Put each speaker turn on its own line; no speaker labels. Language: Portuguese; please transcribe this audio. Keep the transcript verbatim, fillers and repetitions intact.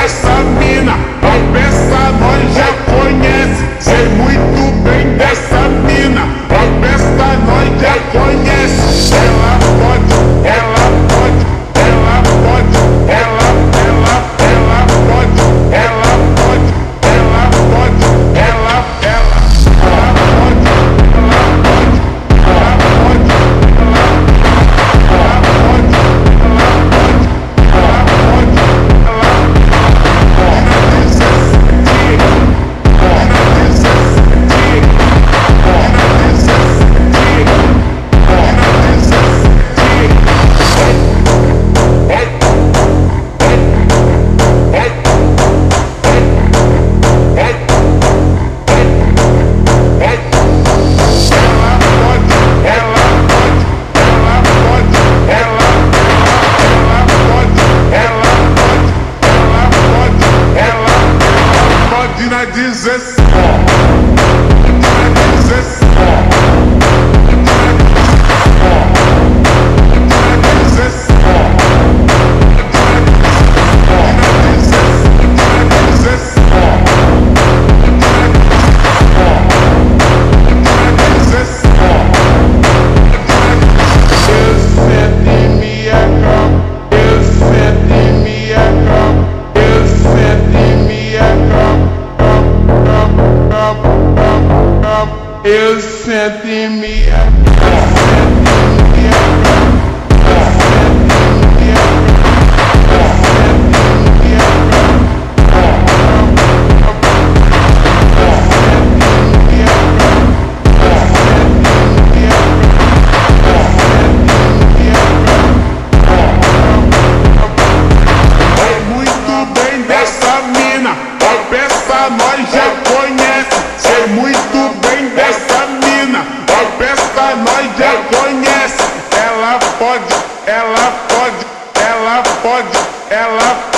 dessa mina, a peça nós já conhece. Sei muito bem dessa mina, a peça nós já conhece. Ela pode, ela pode, ela pode, ela, ela, ela pode, ela pode, ela pode, ela, ela, ela pode, ela pode, ela pode, ela, ela pode, ela pode, ela pode, ela na dezesseis, eu sento em minha, eu sento em minha cama, eu sento em minha cama, eu sento em minha cama, eu sento em minha cama, eu sento em minha cama, eu sento em minha cama. É muito bem dessa mina, a peça nós já conhece. Sei muito bem dessa mina, a peça nós já conhece. Ela pode, ela pode, ela pode, ela pode.